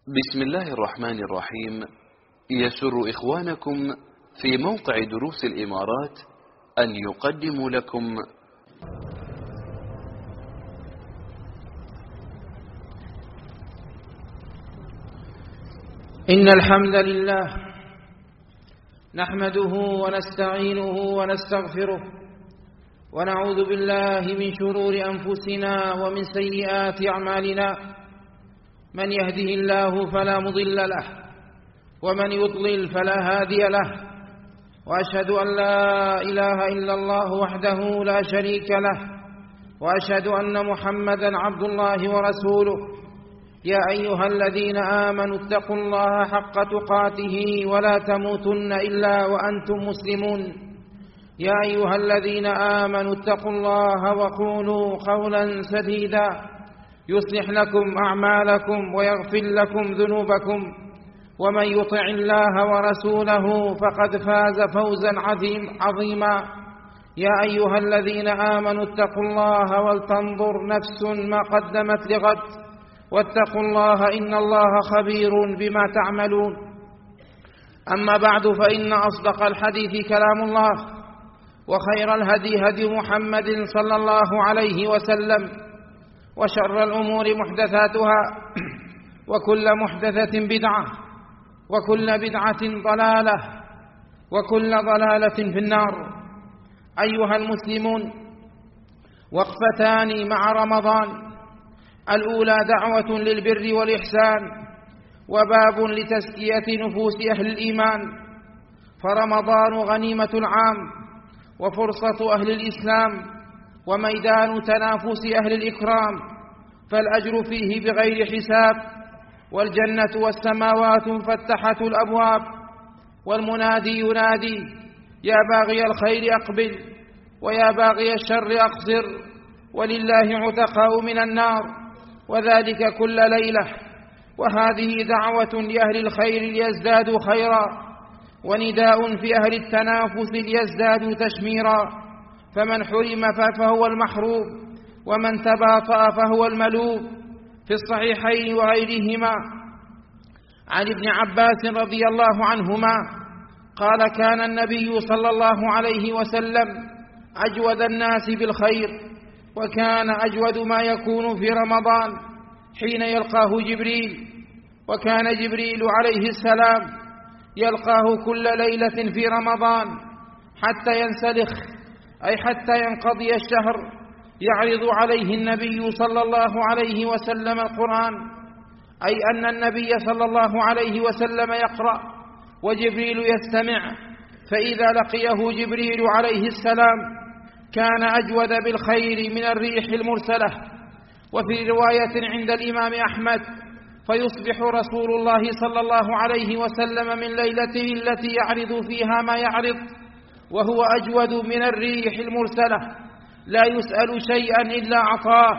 بسم الله الرحمن الرحيم. يسر إخوانكم في موقع دروس الإمارات أن يقدموا لكم إن الحمد لله نحمده ونستعينه ونستغفره ونعوذ بالله من شرور أنفسنا ومن سيئات أعمالنا، من يهده الله فلا مضل له ومن يضلل فلا هادي له، وأشهد أن لا إله إلا الله وحده لا شريك له، وأشهد أن محمدا عبد الله ورسوله. يا أيها الذين آمنوا اتقوا الله حق تقاته ولا تموتن إلا وأنتم مسلمون. يا أيها الذين آمنوا اتقوا الله وقولوا قولا سديدا يصلح لكم أعمالكم ويغفر لكم ذنوبكم، ومن يطع الله ورسوله فقد فاز فوزا عظيما. يا أيها الذين آمنوا اتقوا الله ولتنظر نفس ما قدمت لغد، واتقوا الله إن الله خبير بما تعملون. أما بعد، فإن أصدق الحديث كلام الله، وخير الهدي هدي محمد صلى الله عليه وسلم، وشر الأمور محدثاتها، وكل محدثة بدعة، وكل بدعة ضلالة، وكل ضلالة في النار. أيها المسلمون، وقفتان مع رمضان: الأولى دعوة للبر والإحسان، وباب لتزكية نفوس أهل الإيمان. فرمضان غنيمة العام وفرصة أهل الإسلام وميدان تنافس أهل الإكرام، فالأجر فيه بغير حساب، والجنة والسماوات مفتحة الأبواب، والمنادي ينادي: يا باغي الخير أقبل، ويا باغي الشر أقصر، ولله عتقاء من النار، وذلك كل ليلة. وهذه دعوة لأهل الخير ليزدادوا خيرا، ونداء في أهل التنافس ليزدادوا تشميرا. فمن حرم فهو المحروم، ومن تباطأ فهو الملوم. في الصحيحين وغيرهما عن ابن عباس رضي الله عنهما قال: كان النبي صلى الله عليه وسلم أجود الناس بالخير، وكان أجود ما يكون في رمضان حين يلقاه جبريل. وكان جبريل عليه السلام يلقاه كل ليلة في رمضان حتى ينسلخ، أي حتى ينقضي الشهر، يعرض عليه النبي صلى الله عليه وسلم القرآن، أي أن النبي صلى الله عليه وسلم يقرأ وجبريل يستمع. فإذا لقيه جبريل عليه السلام كان أجود بالخير من الريح المرسلة. وفي رواية عند الإمام أحمد: فيصبح رسول الله صلى الله عليه وسلم من ليلته التي يعرض فيها ما يعرض وهو أجود من الريح المرسلة، لا يسأل شيئا إلا أعطاه.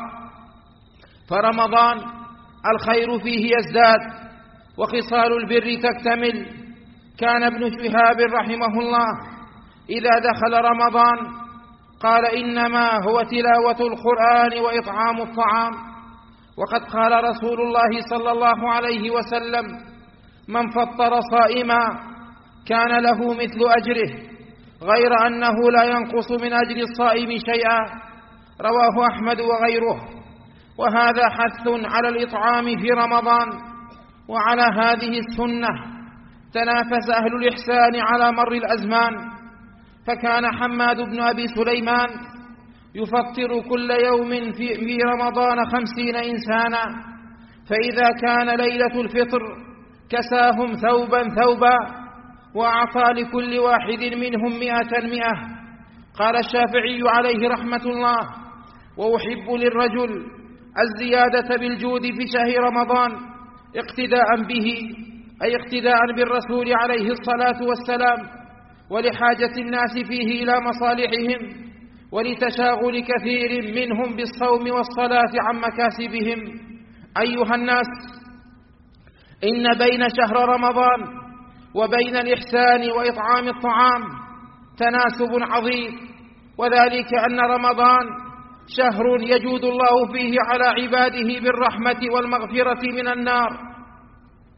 فرمضان الخير فيه يزداد، وخصال البر تكتمل. كان ابن شهاب رحمه الله إذا دخل رمضان قال: إنما هو تلاوة القرآن وإطعام الطعام. وقد قال رسول الله صلى الله عليه وسلم: من فطر صائما كان له مثل أجره، غير أنه لا ينقص من أجر الصائم شيئا. رواه أحمد وغيره. وهذا حث على الإطعام في رمضان. وعلى هذه السنة تنافس أهل الإحسان على مر الأزمان، فكان حماد بن أبي سليمان يفطر كل يوم في رمضان 50 إنسانا، فإذا كان ليلة الفطر كساهم ثوبا وأعطى لكل واحد منهم 100. قال الشافعي عليه رحمة الله: وأحب للرجل الزيادة بالجود في شهر رمضان اقتداء به، أي اقتداء بالرسول عليه الصلاة والسلام، ولحاجة الناس فيه إلى مصالحهم، ولتشاغل كثير منهم بالصوم والصلاة عن مكاسبهم. أيها الناس، إن بين شهر رمضان وبين الإحسان وإطعام الطعام تناسب عظيم، وذلك أن رمضان شهر يجود الله فيه على عباده بالرحمة والمغفرة من النار،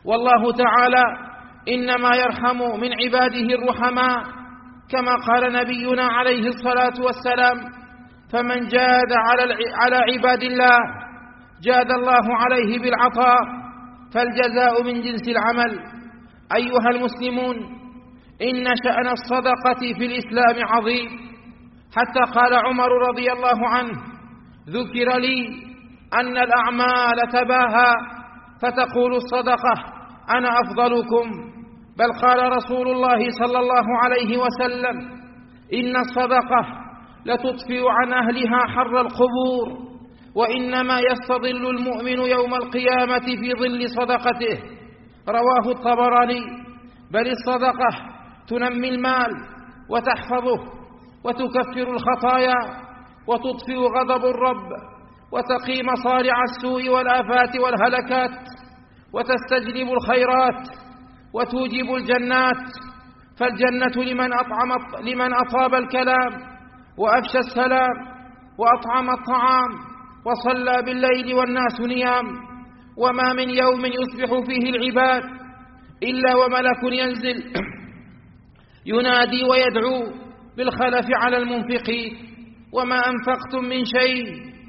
والله تعالى إنما يرحم من عباده الرحماء، كما قال نبينا عليه الصلاة والسلام: فمن جاد على عباد الله جاد الله عليه بالعطاء، فالجزاء من جنس العمل. أيها المسلمون، إن شأن الصدقة في الإسلام عظيم، حتى قال عمر رضي الله عنه: ذكر لي أن الأعمال تباهى فتقول الصدقة أنا أفضلكم، بل قال رسول الله صلى الله عليه وسلم: إن الصدقة لتطفئ عن أهلها حر القبور، وإنما يستظل المؤمن يوم القيامة في ظل صدقته. رواه الطبراني. بل الصدقة تنمي المال وتحفظه وتكفر الخطايا وتطفئ غضب الرب وتقي مصارع السوء والآفات والهلكات وتستجلب الخيرات وتوجب الجنات. فالجنة لمن أطاب الكلام وأفشى السلام وأطعم الطعام وصلى بالليل والناس نيام. وما من يوم يصبح فيه العباد إلا وملك ينزل ينادي ويدعو بالخلف على المنفقين: وما أنفقتم من شيء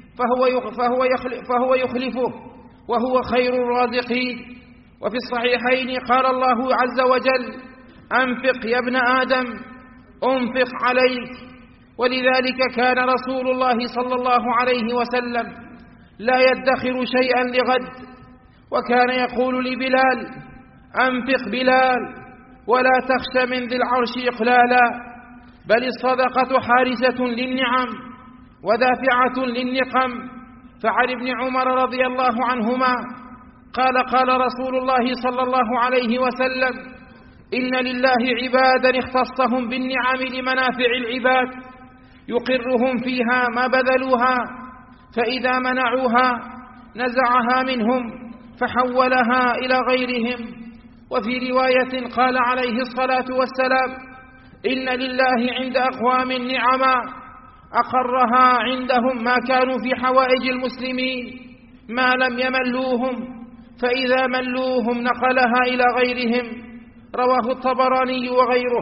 فهو يخلفه وهو خير الرازقين. وفي الصحيحين قال الله عز وجل: أنفق يا ابن آدم أنفق عليك. ولذلك كان رسول الله صلى الله عليه وسلم لا يدخر شيئا لغد، وكان يقول لبلال: أنفق بلال ولا تخش من ذي العرش إقلالا. بل الصدقة حارسة للنعم ودافعة للنقم. فعن ابن عمر رضي الله عنهما قال: قال رسول الله صلى الله عليه وسلم: إن لله عبادا اختصهم بالنعم لمنافع العباد، يقرهم فيها ما بذلوها، فإذا منعوها نزعها منهم فحولها إلى غيرهم. وفي رواية قال عليه الصلاة والسلام: إن لله عند أقوام نعما أقرها عندهم ما كانوا في حوائج المسلمين ما لم يملوهم، فإذا ملوهم نقلها إلى غيرهم. رواه الطبراني وغيره.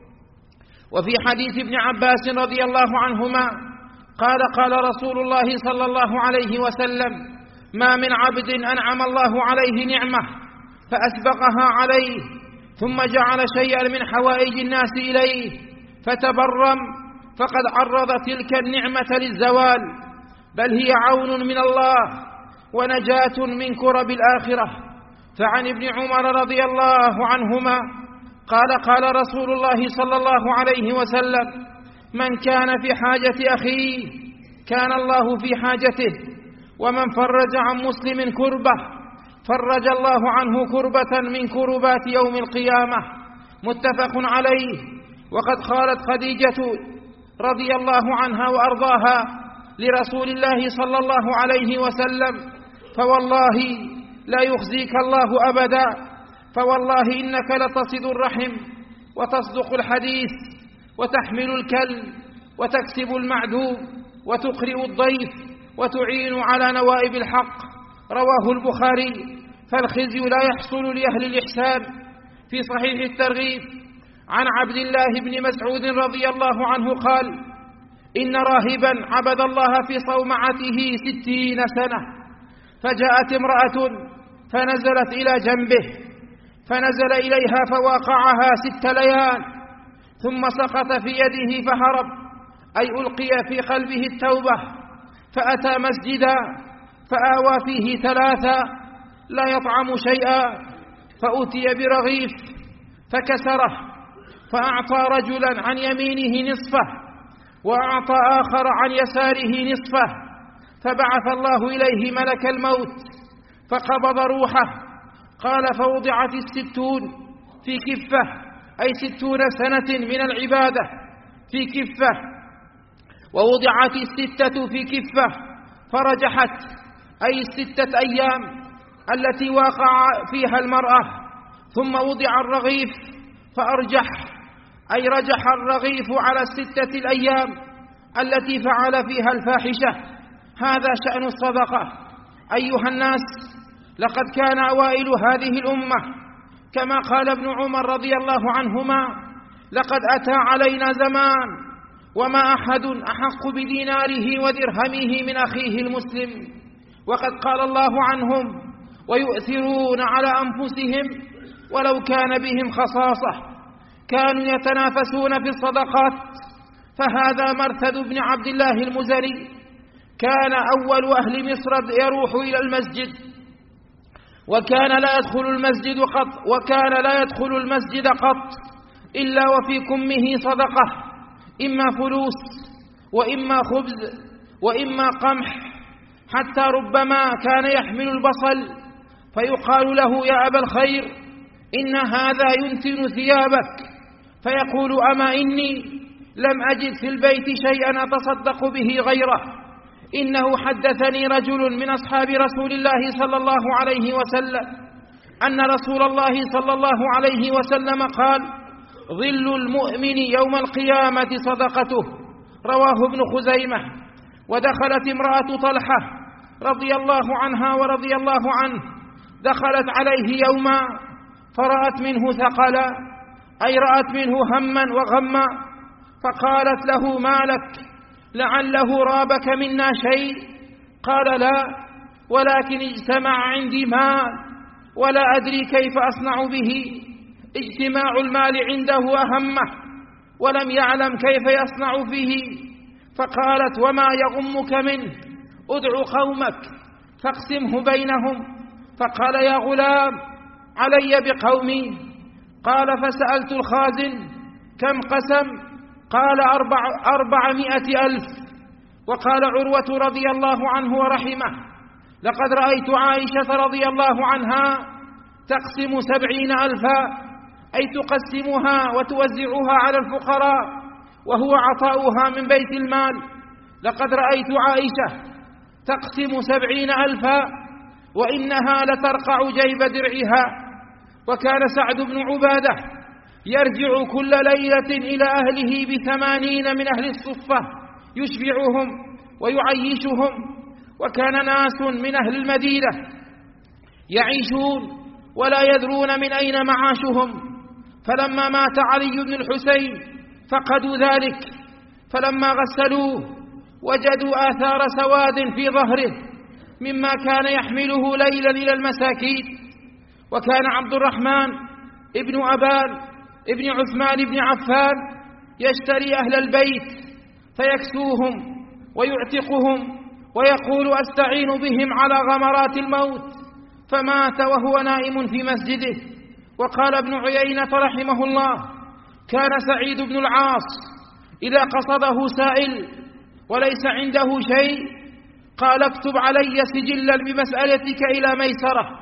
وفي حديث ابن عباس رضي الله عنهما قال: قال رسول الله صلى الله عليه وسلم: ما من عبد أنعم الله عليه نعمة فأسبقها عليه ثم جعل شيئا من حوائج الناس إليه فتبرم فقد عرض تلك النعمة للزوال، بل هي عون من الله ونجاة من كرب الآخرة. فعن ابن عمر رضي الله عنهما قال: قال رسول الله صلى الله عليه وسلم: من كان في حاجة أخيه كان الله في حاجته، ومن فرج عن مسلم كربة فرج الله عنه كربة من كربات يوم القيامة. متفق عليه. وقد قالت خديجة رضي الله عنها وأرضاها لرسول الله صلى الله عليه وسلم: فوالله لا يخزيك الله أبدا، فوالله إنك لتصل الرحم وتصدق الحديث وتحمل الكل وتكسب المعدوم وتقرئ الضيف وتعين على نوائب الحق. رواه البخاري. فالخزي لا يحصل لأهل الإحسان. في صحيح الترغيب عن عبد الله بن مسعود رضي الله عنه قال: إن راهبا عبد الله في صومعته 60 سنة، فجاءت امرأة فنزلت إلى جنبه، فنزل إليها فواقعها 6 ليال، ثم سقط في يده فهرب، أي ألقي في قلبه التوبة، فأتى مسجدا فآوى فيه 3 لا يطعم شيئا، فأتي برغيف فكسره، فأعطى رجلا عن يمينه نصفه وأعطى آخر عن يساره نصفه، فبعث الله إليه ملك الموت فقبض روحه. قال: فوضعت 60 في كفة، أي 60 سنة من العبادة في كفة، ووضعت 6 في كفة فرجحت، أي 6 أيام التي واقع فيها المرأة. ثم وضع الرغيف فأرجح، أي رجح الرغيف على 6 الأيام التي فعل فيها الفاحشة. هذا شأن الصدقة. أيها الناس، لقد كان أوائل هذه الأمة كما قال ابن عمر رضي الله عنهما: لقد أتى علينا زمان وما أحد أحق بديناره ودرهمه من أخيه المسلم. وقد قال الله عنهم: ويؤثرون على أنفسهم ولو كان بهم خصاصة. كانوا يتنافسون في الصدقات. فهذا مرثد بن عبد الله المزني كان أول أهل مصر يروح إلى المسجد، وكان لا يدخل المسجد قط إلا وفي كمه صدقة، إما فلوس وإما خبز وإما قمح، حتى ربما كان يحمل البصل فيقال له: يا أبا الخير إن هذا ينتن ثيابك، فيقول: أما إني لم أجد في البيت شيئا أتصدق به غيره. إنه حدثني رجل من أصحاب رسول الله صلى الله عليه وسلم أن رسول الله صلى الله عليه وسلم قال: ظل المؤمن يوم القيامة صدقته. رواه ابن خزيمة. ودخلت امرأة طلحة رضي الله عنها ورضي الله عنه، دخلت عليه يوما فرأت منه ثقلا، أي رأت منه هما وغما، فقالت له: ما لك؟ لعله رابك منا شيء؟ قال: لا، ولكن اجتمع عندي مال ولا أدري كيف أصنع به. اجتماع المال عنده أهمه ولم يعلم كيف يصنع فيه. فقالت: وما يغمك منه؟ ادع قومك فاقسمه بينهم. فقال: يا غلام، علي بقومي. قال: فسألت الخازن: كم قسم؟ قال: 400,000. وقال عروة رضي الله عنه ورحمه: لقد رأيت عائشة رضي الله عنها تقسم 70,000، أي تقسمها وتوزعها على الفقراء وهو عطاؤها من بيت المال. لقد رأيت عائشة تقسم 70,000 وإنها لترقع جيب درعها. وكان سعد بن عبادة يرجع كل ليلة إلى أهله ب80 من أهل الصفة يشبعهم ويعيشهم. وكان ناس من أهل المدينة يعيشون ولا يدرون من أين معاشهم. فلما مات علي بن الحسين فقدوا ذلك، فلما غسلوه وجدوا آثار سواد في ظهره مما كان يحمله ليلا إلى المساكين. وكان عبد الرحمن ابن أبان ابن عثمان بن عفان يشتري أهل البيت فيكسوهم ويعتقهم ويقول: أستعين بهم على غمرات الموت. فمات وهو نائم في مسجده. وقال ابن عيينة رحمه الله: كان سعيد بن العاص إذا قصده سائل وليس عنده شيء قال: اكتب علي سجلا بمسألتك إلى ميسرة،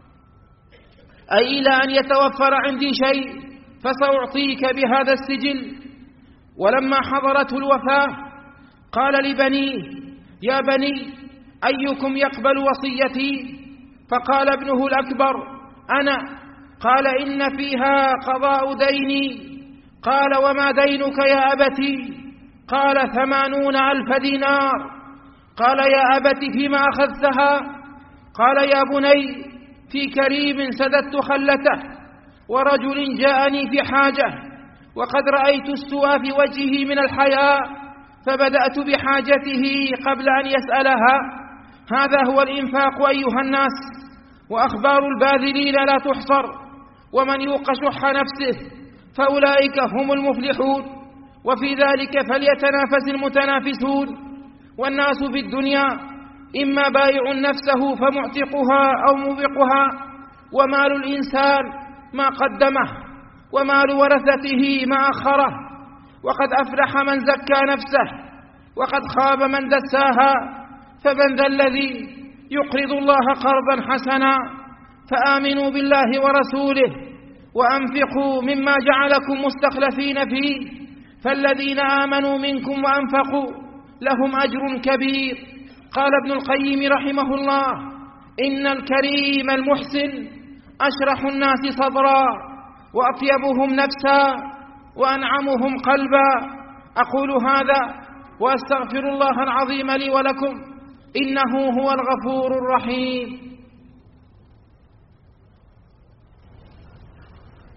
أي إلى أن يتوفر عندي شيء فسأعطيك بهذا السجل. ولما حضرته الوفاة قال لبنيه: يا بني، أيكم يقبل وصيتي؟ فقال ابنه الأكبر: أنا. قال: إن فيها قضاء ديني. قال: وما دينك يا أبتي؟ قال: 80,000 دينار. قال: يا أبت فيما أخذتها؟ قال: يا بني، في كريم سددت خلته، ورجل جاءني في حاجة، وقد رأيت السوء في وجهه من الحياء، فبدأت بحاجته قبل أن يسألها. هذا هو الإنفاق أيها الناس، وأخبار الباذلين لا تحصر. ومن يوق شح نفسه فأولئك هم المفلحون. وفي ذلك فليتنافس المتنافسون. والناس في الدنيا إما بائع نفسه فمعتقها أو موبقها، ومال الإنسان ما قدمه، ومال ورثته ما أخره. وقد أفلح من زكى نفسه وقد خاب من دساها. فمن ذا الذي يقرض الله قرضا حسنا؟ فآمنوا بالله ورسوله وأنفقوا مما جعلكم مستخلفين فيه، فالذين آمنوا منكم وأنفقوا لهم أجر كبير. قال ابن القيم رحمه الله: إن الكريم المحسن أشرح الناس صدرا، وأطيبهم نفسا، وأنعمهم قلبا. أقول هذا وأستغفر الله العظيم لي ولكم، إنه هو الغفور الرحيم.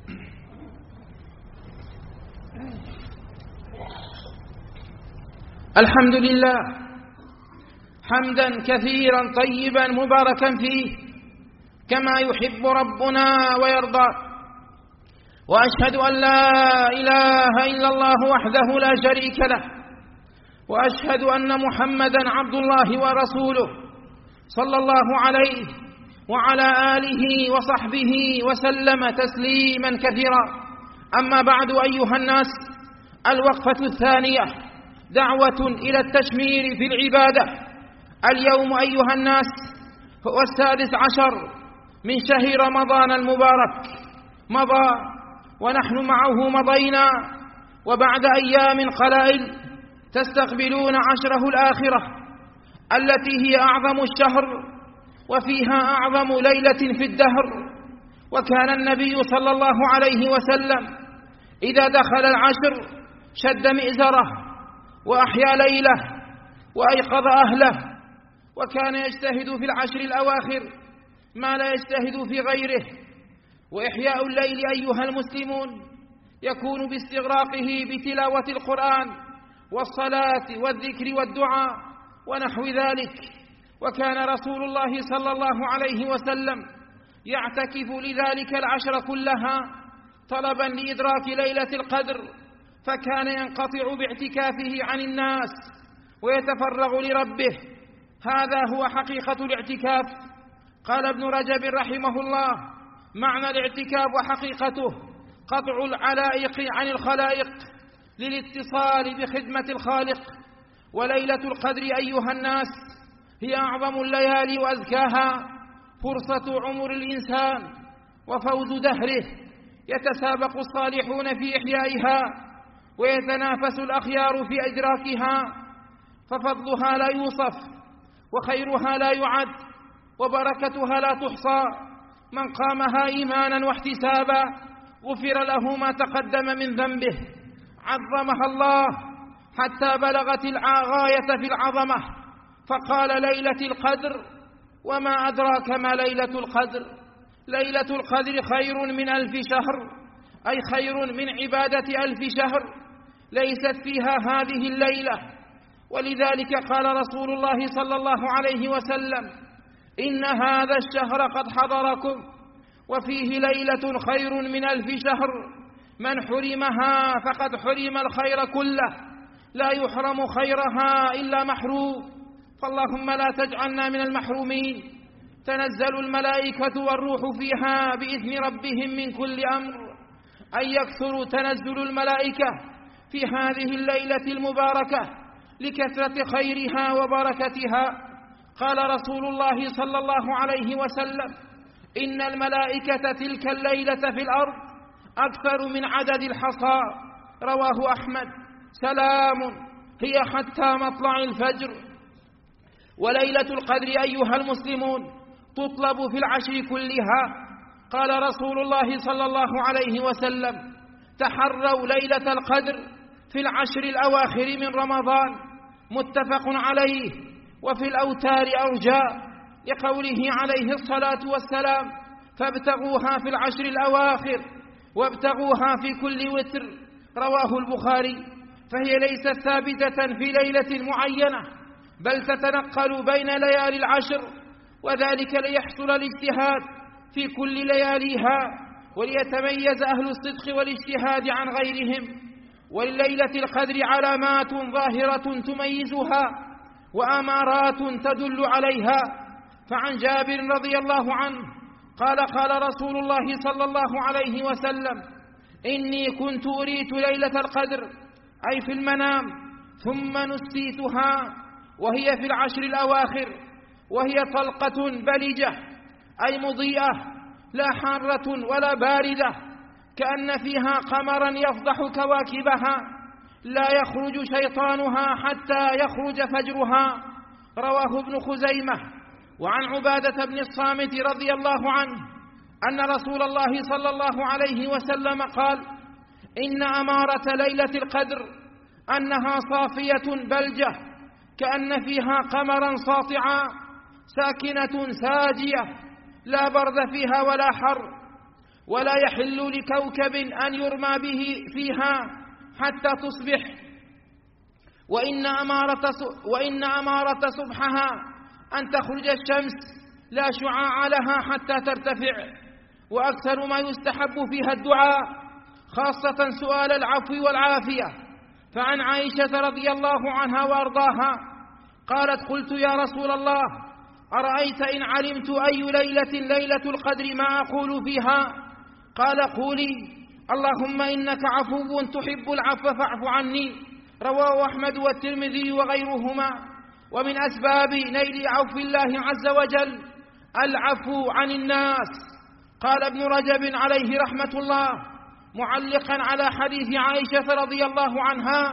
الحمد لله حمدا كثيرا طيبا مباركا فيه كما يحب ربنا ويرضى، وأشهد أن لا إله إلا الله وحده لا شريك له، وأشهد أن محمدا عبد الله ورسوله صلى الله عليه وعلى آله وصحبه وسلم تسليما كثيرا. أما بعد أيها الناس، الوقفة الثانية دعوة إلى التشمير في العبادة. اليوم أيها الناس هو 16 من شهر رمضان المبارك، مضى ونحن معه مضينا، وبعد أيام قلائل تستقبلون عشره الآخرة التي هي أعظم الشهر وفيها أعظم ليلة في الدهر. وكان النبي صلى الله عليه وسلم إذا دخل العشر شد مئزره وأحيا ليله وأيقظ أهله، وكان يجتهد في العشر الأواخر ما لا يجتهد في غيره. وإحياء الليل أيها المسلمون يكون باستغراقه بتلاوة القرآن والصلاة والذكر والدعاء ونحو ذلك. وكان رسول الله صلى الله عليه وسلم يعتكف لذلك العشر كلها طلبا لإدراك ليلة القدر، فكان ينقطع باعتكافه عن الناس ويتفرغ لربه. هذا هو حقيقة الاعتكاف. قال ابن رجب رحمه الله: معنى الاعتكاف وحقيقته قطع العلائق عن الخلائق للاتصال بخدمة الخالق. وليلة القدر أيها الناس هي أعظم الليالي وأزكاها، فرصة عمر الإنسان وفوز دهره. يتسابق الصالحون في إحيائها ويتنافس الأخيار في إدراكها، ففضلها لا يوصف وخيرها لا يعد وبركتها لا تحصى. من قامها إيمانا واحتسابا غفر له ما تقدم من ذنبه. عظمها الله حتى بلغت الغاية في العظمة، فقال: ليلة القدر وما أدراك ما ليلة القدر. ليلة القدر خير من 1000 شهر، أي خير من عبادة 1000 شهر ليست فيها هذه الليلة. ولذلك قال رسول الله صلى الله عليه وسلم: إن هذا الشهر قد حضركم وفيه ليلة خير من 1000 شهر، من حرمها فقد حرم الخير كله، لا يحرم خيرها إلا محروم. فاللهم لا تجعلنا من المحرومين. تنزل الملائكة والروح فيها بإذن ربهم من كل أمر، أي يكثر تنزل الملائكة في هذه الليلة المباركة لكثرة خيرها وبركتها. قال رسول الله صلى الله عليه وسلم: إن الملائكة تلك الليلة في الأرض أكثر من عدد الحصى. رواه أحمد. سلام هي حتى مطلع الفجر. وليلة القدر أيها المسلمون تطلب في العشر كلها. قال رسول الله صلى الله عليه وسلم: تحروا ليلة القدر في العشر الأواخر من رمضان. متفق عليه. وفي الأوتار أرجاء لقوله عليه الصلاة والسلام: فابتغوها في العشر الأواخر وابتغوها في كل وتر. رواه البخاري. فهي ليست ثابتة في ليلة معينة، بل تتنقل بين ليالي العشر، وذلك ليحصل الاجتهاد في كل لياليها وليتميز أهل الصدق والاجتهاد عن غيرهم. ولليلة القدر علامات ظاهرة تميزها وأمارات تدل عليها. فعن جابر رضي الله عنه قال: قال رسول الله صلى الله عليه وسلم: إني كنت أريت ليلة القدر، أي في المنام، ثم نسيتها، وهي في العشر الأواخر، وهي طلقة بلجة، أي مضيئة لا حارة ولا باردة، كأن فيها قمرا يفضح كواكبها، لا يخرج شيطانها حتى يخرج فجرها. رواه ابن خزيمة. وعن عبادة بن الصامت رضي الله عنه أن رسول الله صلى الله عليه وسلم قال: إن أمارة ليلة القدر أنها صافية بلجة، كأن فيها قمرا ساطعا، ساكنة ساجية، لا برد فيها ولا حر. ولا يحل لكوكب أن يرمى به فيها حتى تصبح، وإن أمارة صبحها أن تخرج الشمس لا شعاع لها حتى ترتفع. وأكثر ما يستحب فيها الدعاء، خاصة سؤال العفو والعافية. فعن عائشة رضي الله عنها وأرضاها قالت: قلت يا رسول الله، أرأيت إن علمت أي ليلة القدر ما أقول فيها؟ قال: قولي اللهم إنك عفو تحب العفو فاعف عني. رواه أحمد والترمذي وغيرهما. ومن أسباب نيل عفو الله عز وجل العفو عن الناس. قال ابن رجب عليه رحمة الله معلقا على حديث عائشة رضي الله عنها: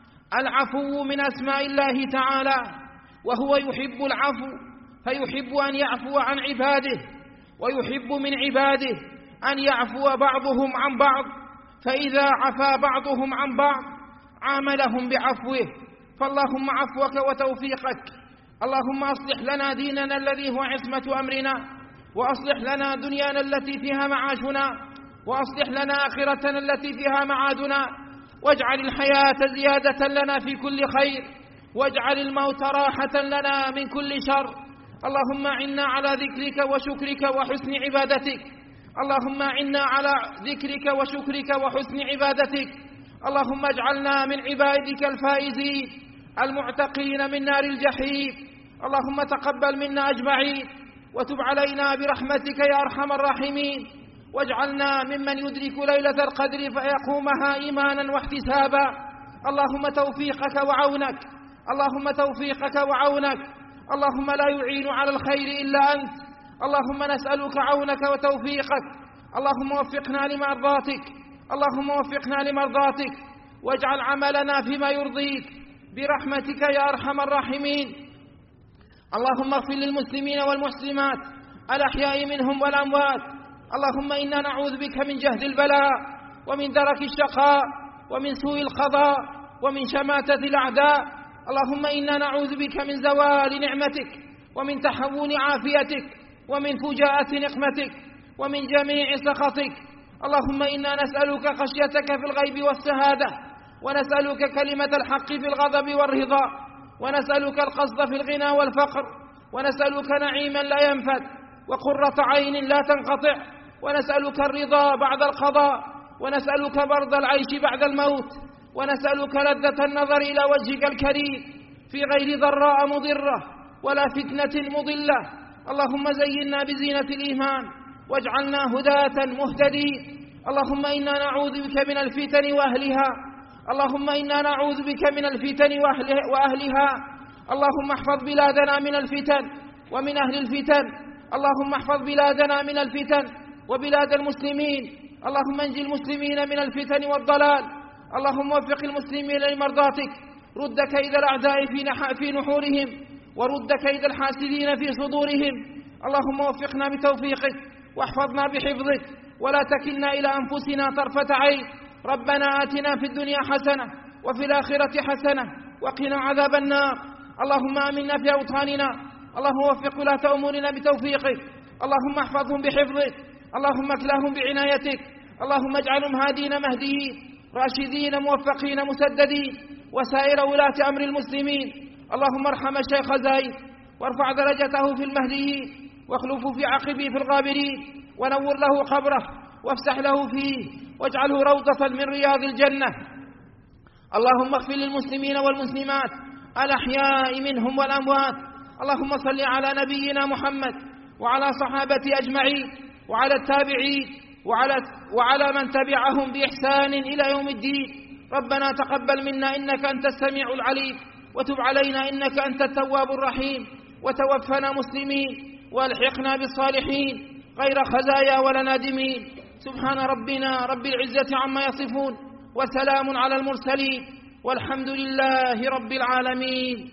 العفو من أسماء الله تعالى، وهو يحب العفو، فيحب أن يعفو عن عباده، ويحب من عباده أن يعفو بعضهم عن بعض، فإذا عفا بعضهم عن بعض عاملهم بعفوه. فاللهم عفوك وتوفيقك. اللهم أصلح لنا ديننا الذي هو عصمة أمرنا، وأصلح لنا دنيانا التي فيها معاشنا، وأصلح لنا آخرتنا التي فيها معادنا، واجعل الحياة زيادة لنا في كل خير، واجعل الموت راحة لنا من كل شر. اللهم أعنا على ذكرك وشكرك وحسن عبادتك. اللهم أعنا على ذكرك وشكرك وحسن عبادتك. اللهم اجعلنا من عبادك الفائزين المعتقين من نار الجحيم. اللهم تقبل منا أجمعين، وتب علينا برحمتك يا أرحم الراحمين، واجعلنا ممن يدرك ليلة القدر فيقومها إيمانا واحتسابا. اللهم توفيقك وعونك، اللهم توفيقك وعونك. اللهم لا يعين على الخير إلا أنت. اللهم نسألك عونك وتوفيقك. اللهم وفقنا لمرضاتك، اللهم وفقنا لمرضاتك، واجعل عملنا فيما يرضيك برحمتك يا أرحم الراحمين. اللهم اغفر للمسلمين والمسلمات الأحياء منهم والأموات. اللهم إنا نعوذ بك من جهد البلاء، ومن درك الشقاء، ومن سوء القضاء، ومن شماتة الأعداء. اللهم إنا نعوذ بك من زوال نعمتك، ومن تحول عافيتك، ومن فجاءة نقمتك، ومن جميع سخطك. اللهم إنا نسألك خشيتك في الغيب والشهادة، ونسألك كلمة الحق في الغضب والرضا، ونسألك القصد في الغنى والفقر، ونسألك نعيما لا ينفد، وقرة عين لا تنقطع، ونسألك الرضا بعد القضاء، ونسألك برد العيش بعد الموت، ونسألك لذة النظر إلى وجهك الكريم في غير ضراء مضرة ولا فتنة مضلة. اللهم زينا بزينة الإيمان، واجعلنا هداة مهتدين. اللهم إنا نعوذ بك من الفتن وأهلها، اللهم إنا نعوذ بك من الفتن وأهلها. اللهم احفظ بلادنا من الفتن ومن أهل الفتن. اللهم احفظ بلادنا من الفتن وبلاد المسلمين. اللهم انجي المسلمين من الفتن والضلال. اللهم وفق المسلمين لمرضاتك. رد كيد الأعداء في نحورهم، ورد كيد الحاسدين في صدورهم. اللهم وفقنا بتوفيقك، واحفظنا بحفظك، ولا تكلنا إلى أنفسنا طرفة عين. ربنا آتنا في الدنيا حسنة وفي الآخرة حسنة وقنا عذاب النار. اللهم آمنا في أوطاننا. اللهم وفق ولاة أمورنا بتوفيقك. اللهم احفظهم بحفظك. اللهم اكلهم بعنايتك. اللهم اجعلهم هادين مهديين راشدين موفقين مسددين، وسائر ولاة أمر المسلمين. اللهم ارحم الشيخ زايد، وارفع درجته في المهديين، واخلفه في عقبه في الغابرين، ونور له قبره، وافسح له فيه، واجعله روضة من رياض الجنة. اللهم اغفر للمسلمين والمسلمات الأحياء منهم والأموات. اللهم صل على نبينا محمد وعلى صحابته أجمعين، وعلى التابعين، وعلى من تبعهم بإحسان إلى يوم الدين. ربنا تقبل منا إنك أنت السميع العليم، وتب علينا إنك أنت التواب الرحيم، وتوفنا مسلمين، والحقنا بالصالحين غير خزايا ولا نادمين. سبحان ربنا رب العزة عما يصفون، وسلام على المرسلين، والحمد لله رب العالمين.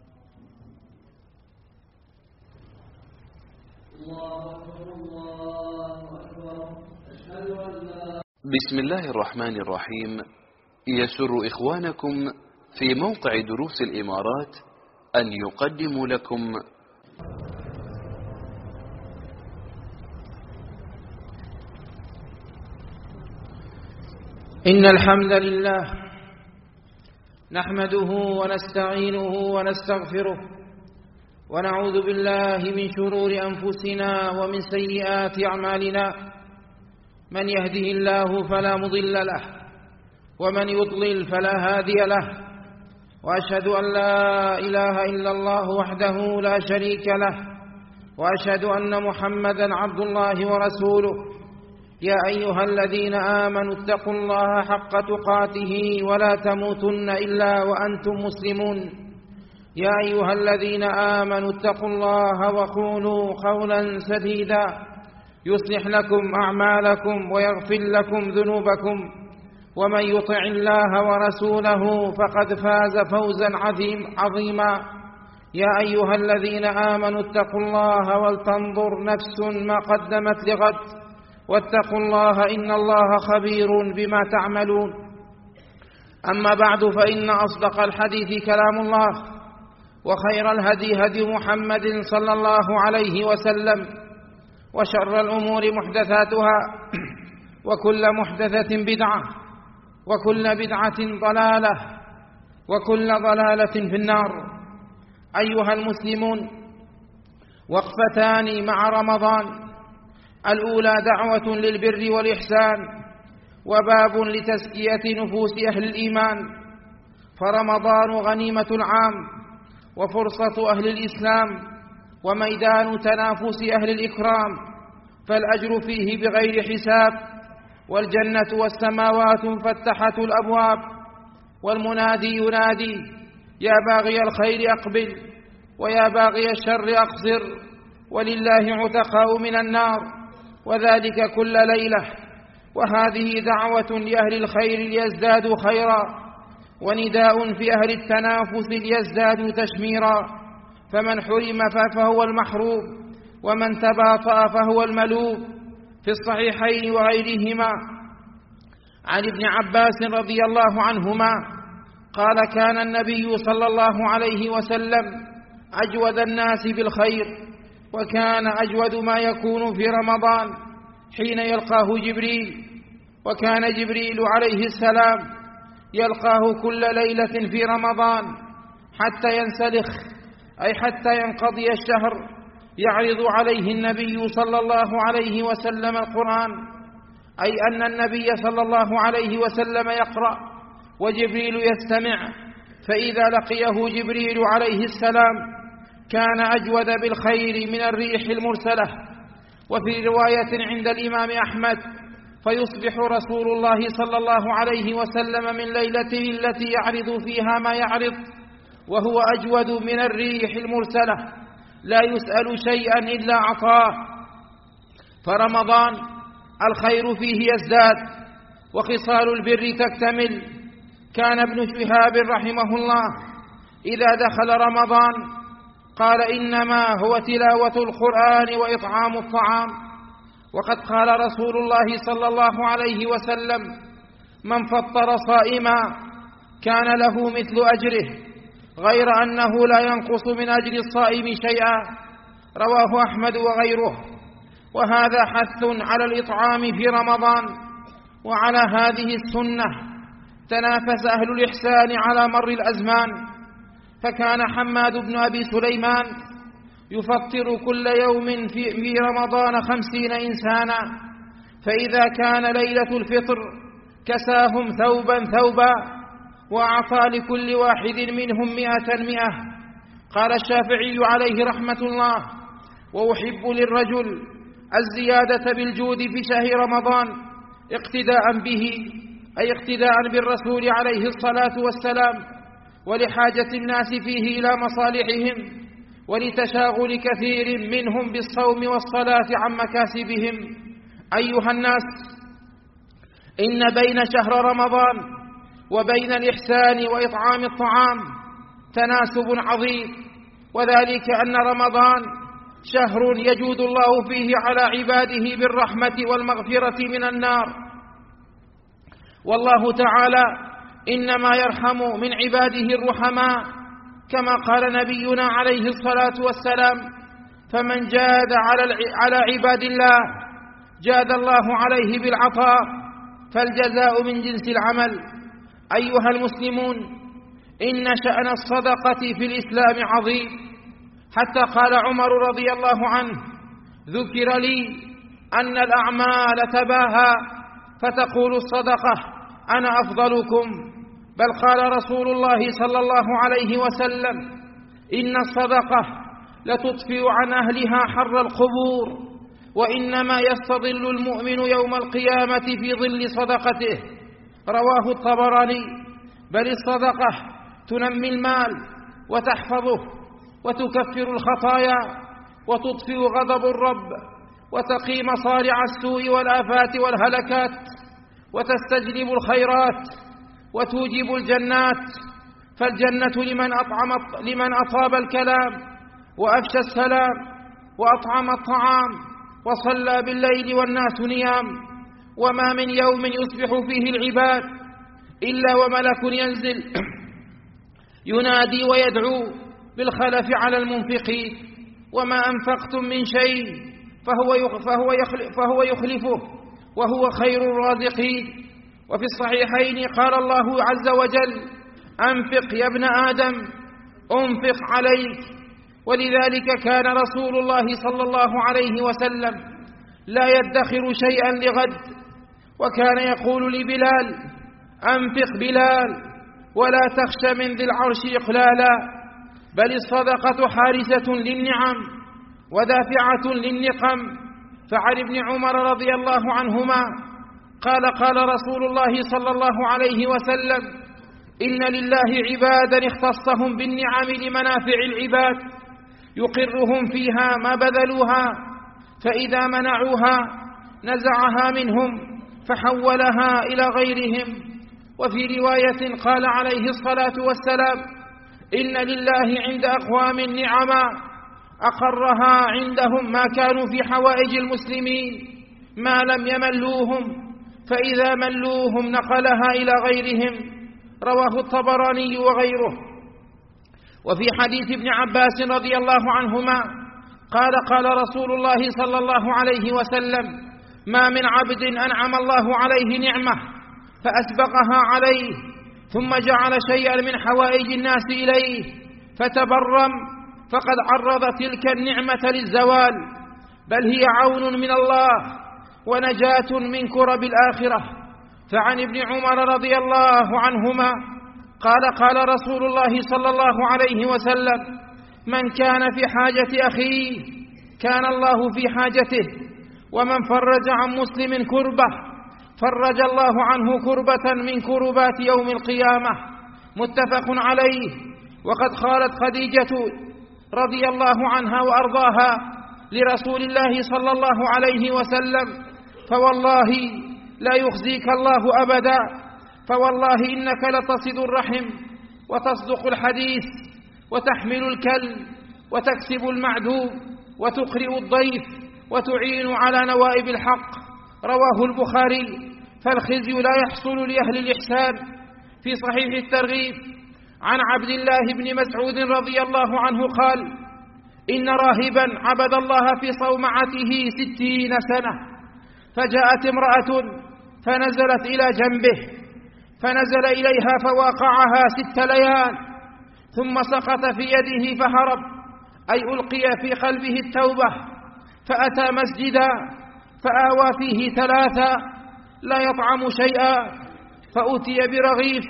بسم الله الرحمن الرحيم. يسر إخوانكم في موقع دروس الإمارات أن يقدموا لكم إن الحمد لله نحمده ونستعينه ونستغفره ونعوذ بالله من شرور أنفسنا ومن سيئات أعمالنا. من يهده الله فلا مضل له ومن يضلل فلا هادي له، وأشهد أن لا إله إلا الله وحده لا شريك له، وأشهد أن محمدا عبد الله ورسوله. يا أيها الذين آمنوا اتقوا الله حق تقاته ولا تموتن إلا وأنتم مسلمون. يا أيها الذين آمنوا اتقوا الله وقولوا قولا سديدا يصلح لكم أعمالكم ويغفر لكم ذنوبكم، ومن يطع الله ورسوله فقد فاز فوزا عظيما. يا أيها الذين آمنوا اتقوا الله ولتنظر نفس ما قدمت لغد، واتقوا الله إن الله خبير بما تعملون. أما بعد، فإن أصدق الحديث كلام الله، وخير الهدي هدي محمد صلى الله عليه وسلم، وشر الأمور محدثاتها، وكل محدثة بدعة، وكل بدعة ضلالة، وكل ضلالة في النار. أيها المسلمون، وقفتان مع رمضان: الأولى دعوة للبر والإحسان، وباب لتزكية نفوس أهل الإيمان. فرمضان غنيمة العام وفرصة أهل الإسلام وميدان تنافس أهل الإكرام، فالأجر فيه بغير حساب، والجنة والسماوات مفتحة الأبواب، والمنادي ينادي: يا باغي الخير أقبل، ويا باغي الشر أقصر، ولله عتقاء من النار، وذلك كل ليلة. وهذه دعوة لأهل الخير ليزدادوا خيرا، ونداء في أهل التنافس ليزدادوا تشميرا. فمن حرم فهو المحروم، ومن تباطأ فهو الملوم. في الصحيحين وغيرهما عن ابن عباس رضي الله عنهما قال: كان النبي صلى الله عليه وسلم أجود الناس بالخير، وكان أجود ما يكون في رمضان حين يلقاه جبريل. وكان جبريل عليه السلام يلقاه كل ليلة في رمضان حتى ينسلخ، أي حتى ينقضي الشهر، يعرض عليه النبي صلى الله عليه وسلم القرآن، أي أن النبي صلى الله عليه وسلم يقرأ وجبريل يستمع. فإذا لقيه جبريل عليه السلام كان أجود بالخير من الريح المرسلة. وفي رواية عند الإمام أحمد: فيصبح رسول الله صلى الله عليه وسلم من ليلته التي يعرض فيها ما يعرض وهو أجود من الريح المرسلة، لا يسأل شيئا إلا أعطاه. فرمضان الخير فيه يزداد، وخصال البر تكتمل. كان ابن شهاب رحمه الله إذا دخل رمضان قال: إنما هو تلاوة القرآن وإطعام الطعام. وقد قال رسول الله صلى الله عليه وسلم: من فطر صائما كان له مثل أجره، غير أنه لا ينقص من أجر الصائم شيئا. رواه أحمد وغيره. وهذا حث على الإطعام في رمضان. وعلى هذه السنة تنافس أهل الإحسان على مر الأزمان، فكان حماد بن أبي سليمان يفطر كل يوم في رمضان 50 إنسانا، فإذا كان ليلة الفطر كساهم ثوبا وأعطى لكل واحد منهم 100. قال الشافعي عليه رحمة الله: وأحب للرجل الزيادة بالجود في شهر رمضان اقتداء به، أي اقتداء بالرسول عليه الصلاة والسلام، ولحاجة الناس فيه إلى مصالحهم، ولتشاغل كثير منهم بالصوم والصلاة عن مكاسبهم. أيها الناس، إن بين شهر رمضان وبين الإحسان وإطعام الطعام تناسب عظيم، وذلك أن رمضان شهر يجود الله فيه على عباده بالرحمة والمغفرة من النار. والله تعالى إنما يرحم من عباده الرحماء، كما قال نبينا عليه الصلاة والسلام: فمن جاد على عباد الله جاد الله عليه بالعطاء. فالجزاء من جنس العمل. أيها المسلمون، إن شأن الصدقة في الإسلام عظيم، حتى قال عمر رضي الله عنه: ذكر لي أن الأعمال تباهى فتقول الصدقة أنا أفضلكم، بل قال رسول الله صلى الله عليه وسلم: إن الصدقة لتطفئ عن أهلها حر القبور، وإنما يستظل المؤمن يوم القيامة في ظل صدقته. رواه الطبراني. بل الصدقة تنمي المال وتحفظه وتكفر الخطايا وتطفئ غضب الرب وتقي مصارع السوء والآفات والهلكات وتستجلب الخيرات وتوجب الجنات. فالجنة لمن أطاب الكلام وأفشى السلام وأطعم الطعام وصلى بالليل والناس نيام. وما من يوم يصبح فيه العباد إلا وملك ينزل ينادي ويدعو بالخلف على المنفقين: وما أنفقتم من شيء فهو يخلفه وهو خير الرازقين. وفي الصحيحين قال الله عز وجل: أنفق يا ابن آدم أنفق عليك. ولذلك كان رسول الله صلى الله عليه وسلم لا يدخر شيئا لغد، وكان يقول لبلال: أنفق بلال ولا تخش من ذي العرش إقلالا. بل الصدقة حارسة للنعم ودافعة للنقم. فعن ابن عمر رضي الله عنهما قال: قال رسول الله صلى الله عليه وسلم: إن لله عبادا اختصهم بالنعم لمنافع العباد، يقرهم فيها ما بذلوها، فإذا منعوها نزعها منهم فحولها إلى غيرهم. وفي رواية قال عليه الصلاة والسلام: إن لله عند أقوام نعما أقرها عندهم ما كانوا في حوائج المسلمين ما لم يملوهم، فإذا ملوهم نقلها إلى غيرهم. رواه الطبراني وغيره. وفي حديث ابن عباس رضي الله عنهما قال: قال رسول الله صلى الله عليه وسلم: ما من عبد أنعم الله عليه نعمة فأسبقها عليه ثم جعل شيئا من حوائج الناس إليه فتبرم فقد عرض تلك النعمة للزوال، بل هي عون من الله ونجاة من كرب الآخرة. فعن ابن عمر رضي الله عنهما قال: قال رسول الله صلى الله عليه وسلم: من كان في حاجة أخيه كان الله في حاجته، ومن فرج عن مسلم كربة فرج الله عنه كربة من كربات يوم القيامة. متفق عليه. وقد قالت خديجة رضي الله عنها وأرضاها لرسول الله صلى الله عليه وسلم: فوالله لا يخزيك الله أبدا، فوالله إنك لتصل الرحم وتصدق الحديث وتحمل الكل وتكسب المعدوم وتقرئ الضيف وتعين على نوائب الحق. رواه البخاري. فالخزي لا يحصل لأهل الإحسان. في صحيح الترغيب عن عبد الله بن مسعود رضي الله عنه قال: إن راهبا عبد الله في صومعته 60 سنة، فجاءت امرأة فنزلت إلى جنبه، فنزل إليها فواقعها 6 ليال، ثم سقط في يده فهرب، أي ألقي في قلبه التوبة، فأتى مسجدا فآوى فيه 3 لا يطعم شيئا، فأتي برغيف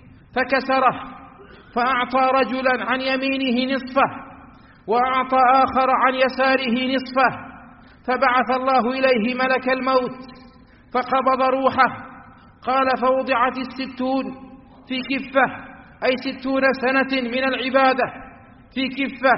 فكسره، فأعطى رجلا عن يمينه نصفه وأعطى آخر عن يساره نصفه، فبعث الله إليه ملك الموت فقبض روحه. قال: فوضعت 60 في كفة، أي 60 سنة من العبادة في كفة،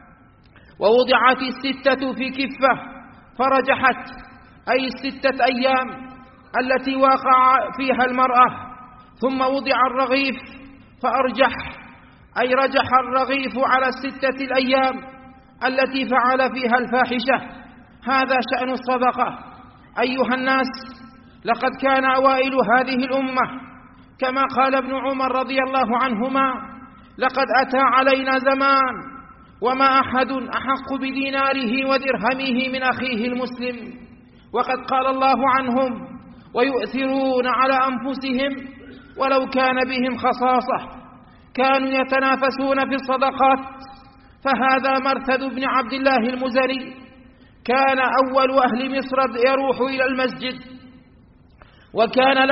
ووضعت 6 في كفة فرجحت، أي 6 أيام التي واقع فيها المرأة. ثم وضع الرغيف فأرجح، أي رجح الرغيف على 6 الأيام التي فعل فيها الفاحشة. هذا شأن الصدقة. أيها الناس، لقد كان أوائل هذه الأمة كما قال ابن عمر رضي الله عنهما: لقد أتى علينا زمان وما أحد أحق بديناره ودرهمه من أخيه المسلم. وقد قال الله عنهم: ويؤثرون على أنفسهم ولو كان بهم خصاصة، كانوا يتنافسون في الصدقات. فهذا مرثد بن عبد الله المزني كان أول أهل مصر يروح إلى المسجد، وكان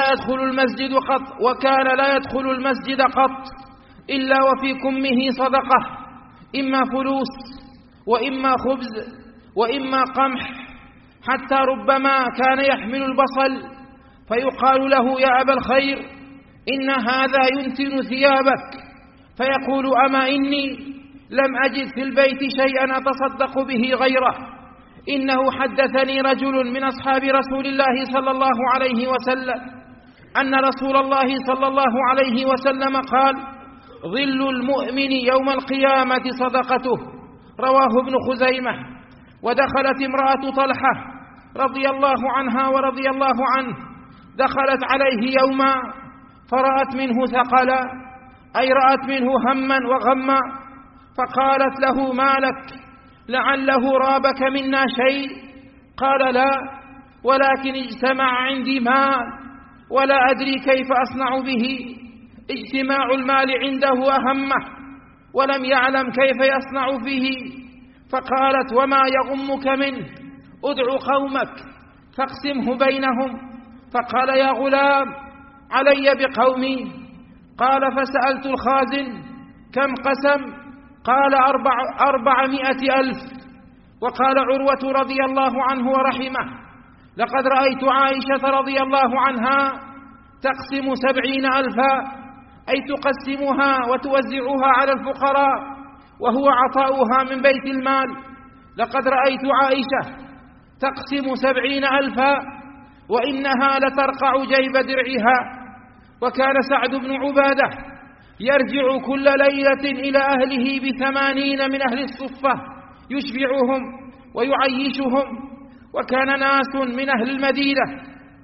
لا يدخل المسجد قط إلا وفي كمه صدقة، إما فلوس وإما خبز وإما قمح، حتى ربما كان يحمل البصل فيقال له: يا أبا الخير إن هذا ينتن ثيابك، فيقول: أما إني لم أجد في البيت شيئا أتصدق به غيره. إنه حدثني رجل من أصحاب رسول الله صلى الله عليه وسلم أن رسول الله صلى الله عليه وسلم قال: ظل المؤمن يوم القيامة صدقته، رواه ابن خزيمة. ودخلت امرأة طلحة رضي الله عنها ورضي الله عنه، دخلت عليه يوما فرأت منه ثقلا، أي رأت منه هما وغما، فقالت له: ما لك؟ لعله رابك منا شيء؟ قال: لا، ولكن اجتمع عندي مال ولا أدري كيف أصنع به. اجتماع المال عنده أهمه، ولم يعلم كيف يصنع به. فقالت: وما يغمك منه؟ ادع قومك فاقسمه بينهم. فقال: يا غلام، علي بقومي. قال: فسألت الخازن: كم قسم؟ قال: 400,000. وقال عروة رضي الله عنه ورحمه: لقد رأيت عائشة رضي الله عنها تقسم 70,000، أي تقسمها وتوزعها على الفقراء، وهو عطاؤها من بيت المال. لقد رأيت عائشة تقسم 70,000 وإنها لترقع جيب درعها. وكان سعد بن عبادة يرجع كل ليلة إلى أهله ب80 من أهل الصفة يشبعهم ويعيشهم. وكان ناس من أهل المدينة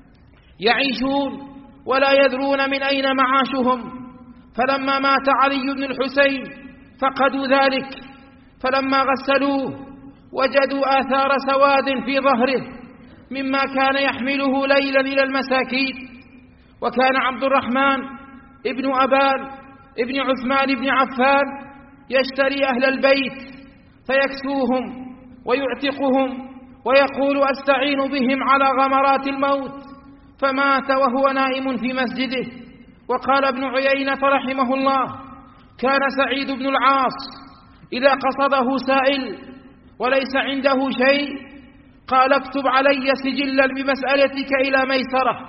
يعيشون ولا يدرون من أين معاشهم، فلما مات علي بن الحسين فقدوا ذلك، فلما غسلوه وجدوا آثار سواد في ظهره مما كان يحمله ليلا إلى المساكين. وكان عبد الرحمن ابن أبان ابن عثمان بن عفان يشتري أهل البيت فيكسوهم ويعتقهم ويقول: أستعين بهم على غمرات الموت. فمات وهو نائم في مسجده. وقال ابن عيينة رحمه الله: كان سعيد بن العاص إذا قصده سائل وليس عنده شيء قال: اكتب علي سجلا بمسألتك إلى ميسرة،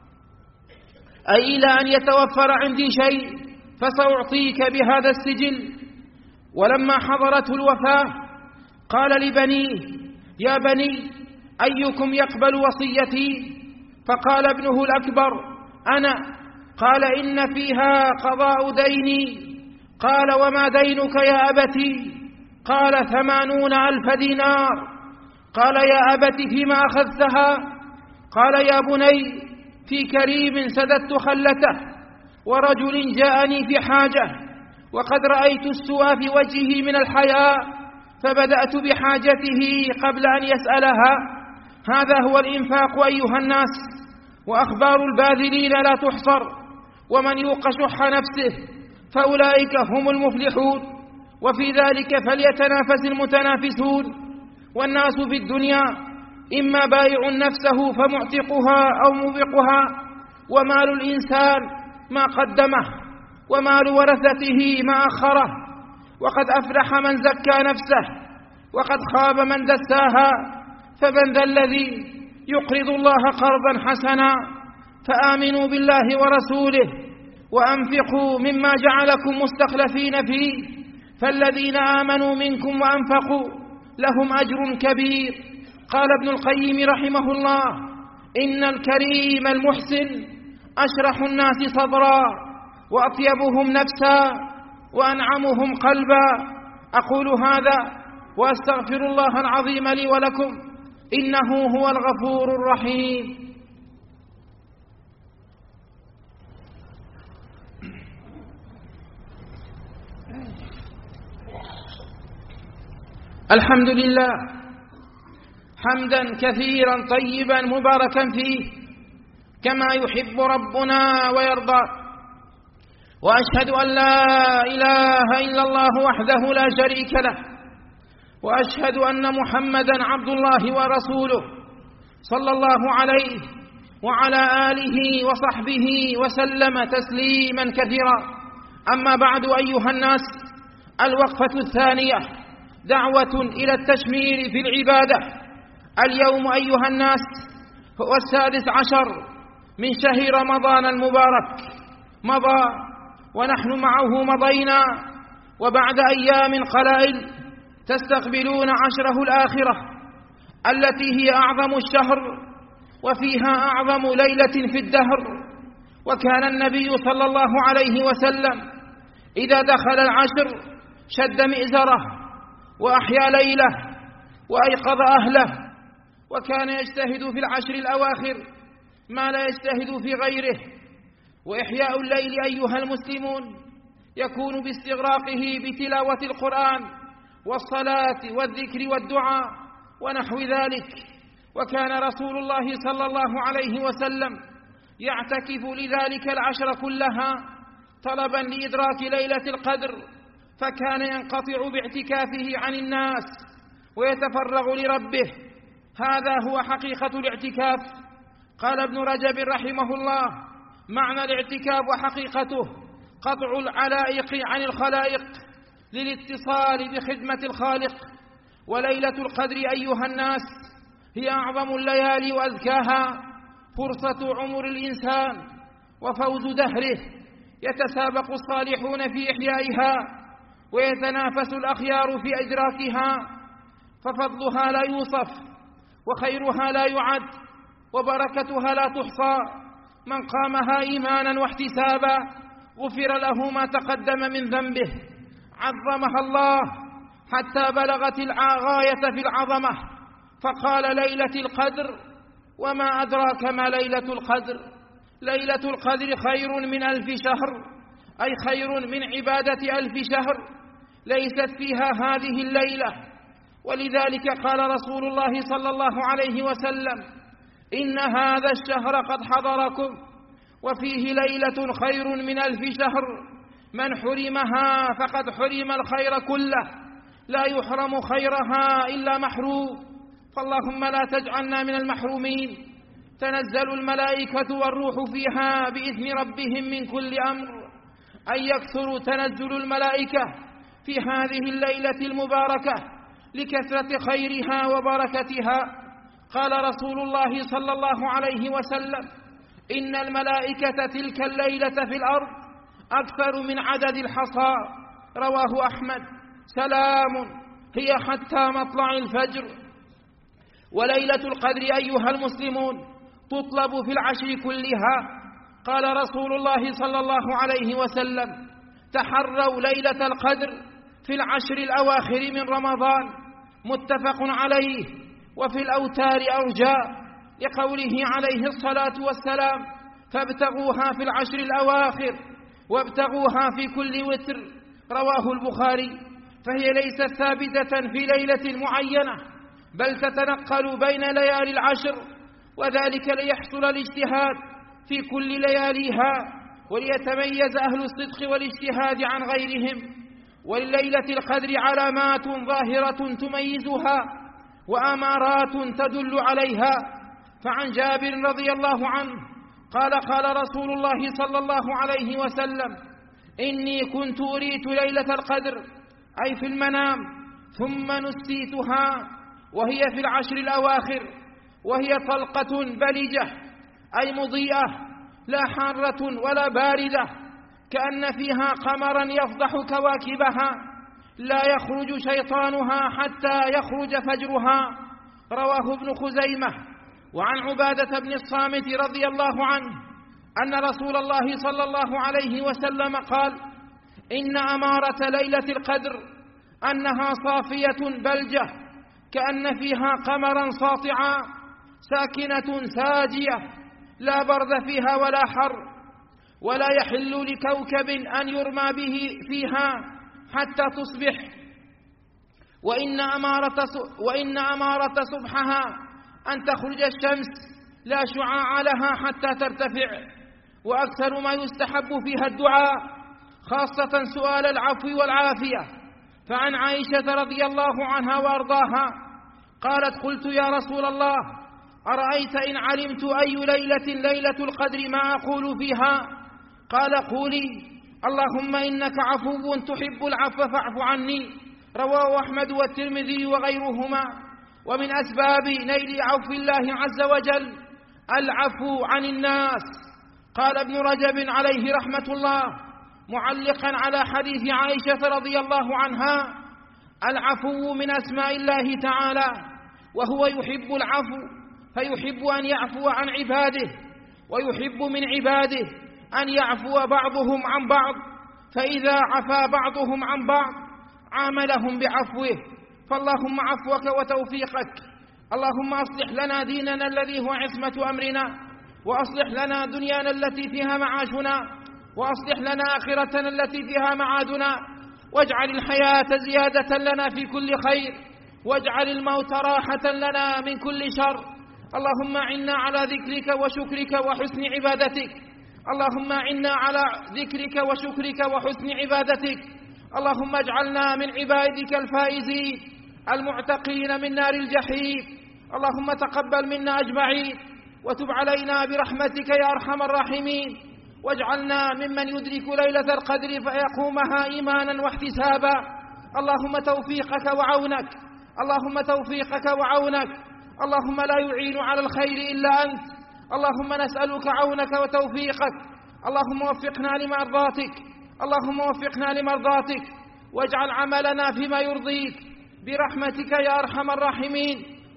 أي إلى أن يتوفر عندي شيء فسأعطيك بهذا السجل. ولما حضرته الوفاة قال لبنيه: يا بني، أيكم يقبل وصيتي؟ فقال ابنه الأكبر: أنا. قال: إن فيها قضاء ديني. قال: وما دينك يا أبتي؟ قال: 80,000 دينار. قال: يا أبت فيما أخذتها؟ قال: يا بني، في كريم سددت خلته، ورجل جاءني في حاجة، وقد رأيت السوء في وجهه من الحياء، فبدأت بحاجته قبل أن يسألها. هذا هو الإنفاق أيها الناس، وأخبار الباذلين لا تحصر. ومن يوق شح نفسه فأولئك هم المفلحون، وفي ذلك فليتنافس المتنافسون. والناس في الدنيا إما بايع نفسه فمعتقها أو موبقها، ومال الإنسان ما قدمه، ومال ورثته ما أخره. وقد أفلح من زكى نفسه، وقد خاب من دساها. فمن ذا الذي يقرض الله قرضا حسنا؟ فآمنوا بالله ورسوله وأنفقوا مما جعلكم مستخلفين فيه، فالذين آمنوا منكم وأنفقوا لهم أجر كبير. قال ابن القيم رحمه الله: إن الكريم المحسن أشرح الناس صدرا، وأطيبهم نفسا، وأنعمهم قلبا. أقول هذا وأستغفر الله العظيم لي ولكم، إنه هو الغفور الرحيم. الحمد لله حمدا كثيرا طيبا مباركا فيه، كما يحب ربنا ويرضى. وأشهد أن لا إله إلا الله وحده لا شريك له، وأشهد أن محمدا عبد الله ورسوله صلى الله عليه وعلى آله وصحبه وسلم تسليما كثيرا. أما بعد أيها الناس، الوقفة الثانية دعوة إلى التشمير في العبادة. اليوم أيها الناس هو 16 من شهر رمضان المبارك، مضى ونحن معه مضينا، وبعد أيام قلائل تستقبلون عشره الآخرة التي هي أعظم الشهر وفيها أعظم ليلة في الدهر. وكان النبي صلى الله عليه وسلم إذا دخل العشر شد مئزره وأحيا ليله وأيقظ أهله، وكان يجتهد في العشر الأواخر ما لا يجتهد في غيره. وإحياء الليل أيها المسلمون يكون باستغراقه بتلاوة القرآن والصلاة والذكر والدعاء ونحو ذلك. وكان رسول الله صلى الله عليه وسلم يعتكف لذلك العشر كلها طلبا لإدراك ليلة القدر، فكان ينقطع باعتكافه عن الناس ويتفرغ لربه. هذا هو حقيقة الاعتكاف. قال ابن رجب رحمه الله: معنى الاعتكاف وحقيقته قطع العلائق عن الخلائق للاتصال بخدمة الخالق. وليلة القدر أيها الناس هي أعظم الليالي وأزكاها، فرصة عمر الإنسان وفوز دهره. يتسابق الصالحون في إحيائها ويتنافس الأخيار في إدراكها، ففضلها لا يوصف وخيرها لا يعد وبركتها لا تحصى. من قامها إيمانا واحتسابا غفر له ما تقدم من ذنبه. عظمها الله حتى بلغت الغاية في العظمة، فقال: ليلة القدر وما أدراك ما ليلة القدر. ليلة القدر خير من 1000 شهر، أي خير من عبادة 1000 شهر ليست فيها هذه الليلة. ولذلك قال رسول الله صلى الله عليه وسلم: إن هذا الشهر قد حضركم وفيه ليلة خير من 1000 شهر، من حرمها فقد حرم الخير كله، لا يحرم خيرها إلا محروم. فاللهم لا تجعلنا من المحرومين. تنزل الملائكة والروح فيها بإذن ربهم من كل أمر. أن يكثر تنزل الملائكة في هذه الليلة المباركة لكثرة خيرها وبركتها. قال رسول الله صلى الله عليه وسلم: إن الملائكة تلك الليلة في الأرض أكثر من عدد الحصى. رواه أحمد. سلام هي حتى مطلع الفجر. وليلة القدر أيها المسلمون تطلب في العشر كلها. قال رسول الله صلى الله عليه وسلم: تحروا ليلة القدر في العشر الأواخر من رمضان. متفق عليه. وفي الأوتار أرجاء لقوله عليه الصلاة والسلام: فابتغوها في العشر الأواخر وابتغوها في كل وتر. رواه البخاري. فهي ليست ثابتة في ليلة معينة، بل تتنقل بين ليالي العشر، وذلك ليحصل الاجتهاد في كل لياليها وليتميز أهل الصدق والاجتهاد عن غيرهم. ولليلة القدر علامات ظاهرة تميزها وأمارات تدل عليها. فعن جابر رضي الله عنه قال: قال رسول الله صلى الله عليه وسلم: إني كنت أريت ليلة القدر، أي في المنام، ثم نسيتها، وهي في العشر الأواخر، وهي طلقة بلجة، أي مضيئة، لا حارة ولا باردة، كأن فيها قمرا يفضح كواكبها، لا يخرج شيطانها حتى يخرج فجرها. رواه ابن خزيمة. وعن عبادة بن الصامت رضي الله عنه أن رسول الله صلى الله عليه وسلم قال: إن أمارة ليلة القدر أنها صافية بلجة، كأن فيها قمرا ساطعا، ساكنة ساجية، لا برد فيها ولا حر، ولا يحل لكوكب أن يرمى به فيها حتى تصبح. وإن أمارة صبحها أن تخرج الشمس لا شعاع لها حتى ترتفع، وأكثر ما يستحب فيها الدعاء، خاصة سؤال العفو والعافية. فعن عائشة رضي الله عنها وأرضاها قالت: قلت يا رسول الله أرأيت إن علمت أي ليلة القدر ما أقول فيها؟ قال: قولي اللهم إنك عفو تحب العفو فاعف عني. رواه أحمد والترمذي وغيرهما. ومن أسباب نيل عفو الله عز وجل العفو عن الناس. قال ابن رجب عليه رحمة الله معلقا على حديث عائشة رضي الله عنها: العفو من أسماء الله تعالى، وهو يحب العفو، فيحب أن يعفو عن عباده، ويحب من عباده أن يعفو بعضهم عن بعض، فإذا عفا بعضهم عن بعض عاملهم بعفوه. فاللهم عفوك وتوفيقك. اللهم أصلح لنا ديننا الذي هو عصمة أمرنا، وأصلح لنا دنيانا التي فيها معاشنا، وأصلح لنا آخرتنا التي فيها معادنا، واجعل الحياة زيادة لنا في كل خير، واجعل الموت راحة لنا من كل شر. اللهم أعنا على ذكرك وشكرك وحسن عبادتك. اللهم أعنا على ذكرك وشكرك وحسن عبادتك. اللهم اجعلنا من عبادك الفائزين المعتقين من نار الجحيم. اللهم تقبل منا أجمعين، وتب علينا برحمتك يا أرحم الراحمين، واجعلنا ممن يدرك ليلة القدر فيقومها إيمانا واحتسابا. اللهم توفيقك وعونك، اللهم توفيقك وعونك. اللهم لا يعين على الخير إلا أنت. اللهم نسألك عونك وتوفيقك. اللهم وفقنا لمرضاتك، اللهم وفقنا لمرضاتك، واجعل عملنا فيما يرضيك برحمتك يا أرحم الراحمين.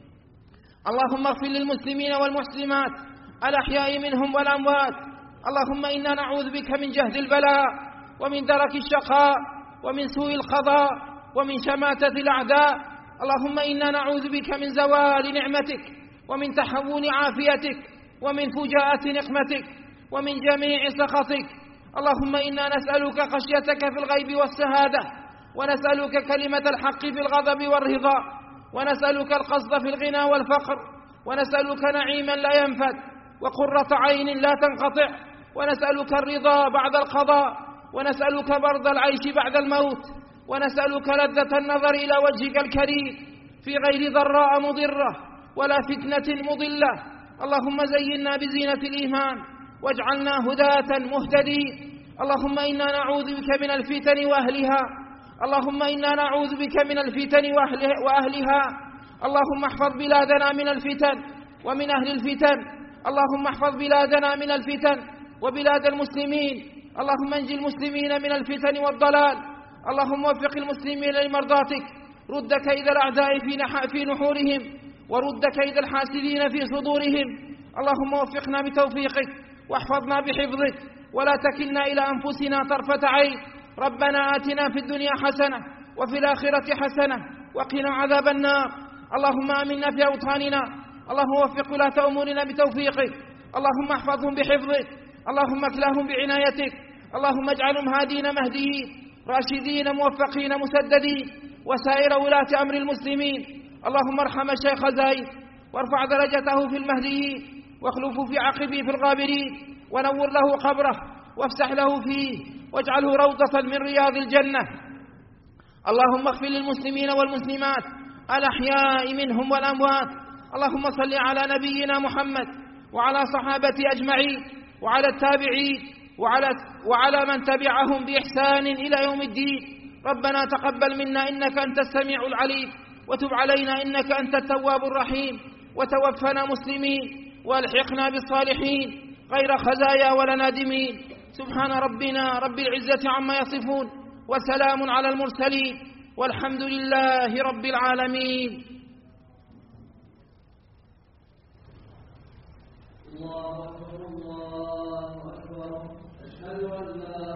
اللهم اغفر للمسلمين والمسلمات الأحياء منهم والأموات. اللهم إنا نعوذ بك من جهد البلاء، ومن درك الشقاء، ومن سوء القضاء، ومن شماتة الأعداء. اللهم إنا نعوذ بك من زوال نعمتك، ومن تحول عافيتك، ومن فجاءة نقمتك، ومن جميع سخطك. اللهم إنا نسألك خشيتك في الغيب والشهادة، ونسألك كلمة الحق في الغضب والرضا، ونسألك القصد في الغنى والفقر، ونسألك نعيما لا ينفد، وقرة عين لا تنقطع، ونسألك الرضا بعد القضاء، ونسألك برد العيش بعد الموت، ونسألك لذة النظر إلى وجهك الكريم في غير ضراء مضرة ولا فتنة مضلة. اللهم زينا بزينة الإيمان، واجعلنا هداة مهتدين. اللهم إنا نعوذ بك من الفتن وأهلها، اللهم إنا نعوذ بك من الفتن وأهلها. اللهم احفظ بلادنا من الفتن ومن أهل الفتن. اللهم احفظ بلادنا من الفتن وبلاد المسلمين. اللهم انجي المسلمين من الفتن والضلال. اللهم وفق المسلمين لمرضاتك. رد كيد الأعداء في نحورهم، ورد كيد الحاسدين في صدورهم. اللهم وفقنا بتوفيقك، واحفظنا بحفظك، ولا تكلنا إلى أنفسنا طرفة عين. ربنا آتنا في الدنيا حسنة وفي الآخرة حسنة وقنا عذاب النار. اللهم آمنا في أوطاننا. اللهم وفق ولاة أمورنا بتوفيقك. اللهم احفظهم بحفظك. اللهم اكلهم بعنايتك. اللهم اجعلهم هادين مهديين راشدين موفقين مسددين، وسائر ولاة أمر المسلمين. اللهم ارحم الشيخ زايد، وارفع درجته في المهديين، واخلفه في عقبه في الغابرين، ونور له قبره، وافسح له فيه، واجعله روضة من رياض الجنة. اللهم اغفر للمسلمين والمسلمات الأحياء منهم والأموات. اللهم صل على نبينا محمد وعلى صحابته أجمعين، وعلى التابعين، وعلى من تبعهم بإحسان إلى يوم الدين. ربنا تقبل منا إنك أنت السميع العليم، وتب علينا إنك أنت التواب الرحيم، وتوفنا مسلمين، والحقنا بالصالحين غير خزايا ولا نادمين. سبحان ربنا رب العزة عما يصفون، وسلام على المرسلين، والحمد لله رب العالمين. الله أكبر الله أكبر. أشهد أن لا